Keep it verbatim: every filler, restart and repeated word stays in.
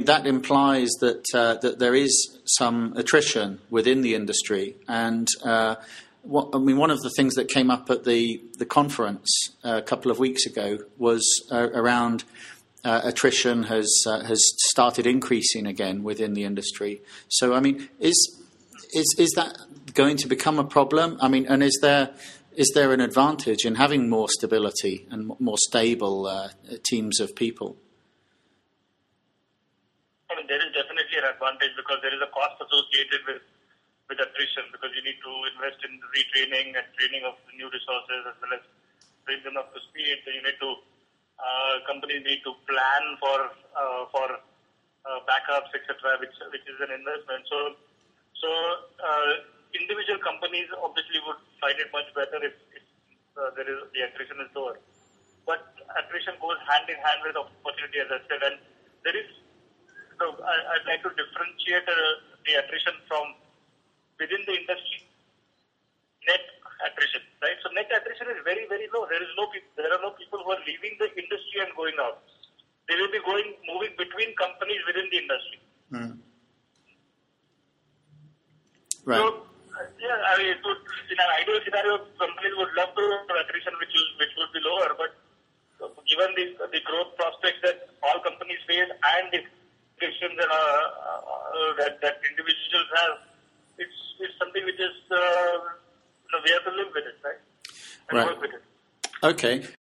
that implies that uh, that there is some attrition within the industry. And uh, what, I mean, one of the things that came up at the the conference uh, a couple of weeks ago was uh, around uh, attrition has uh, has started increasing again within the industry. So, I mean, is is is that going to become a problem? I mean, and is there is there an advantage in having more stability and more stable uh, teams of people? I mean, there is definitely an advantage because there is a cost associated with, with attrition, because you need to invest in retraining and training of the new resources as well as bring them up to speed. So you need to, uh, companies need to plan for uh, for uh, backups, et cetera, which which is an investment. So so uh, individual companies obviously would find it much better if, if uh, there is the attrition is lower. But attrition goes hand in hand with opportunity, as I said, and there is. So I, I'd like to differentiate uh, the attrition from within the industry, net attrition, right? So net attrition is very, very low. There is no people, there are no people who are leaving the industry and going out. They will be going, moving between companies within the industry. Mm. Right. So, uh, yeah, I mean, it would, in an ideal scenario, companies would love to have attrition, which will, which would be lower, but uh, given the the growth prospects that all companies face and the restrictions and, uh, uh, that, that individuals have, it's it's something which is, uh, you know, we have to live with it, right? And right. work with it. Okay.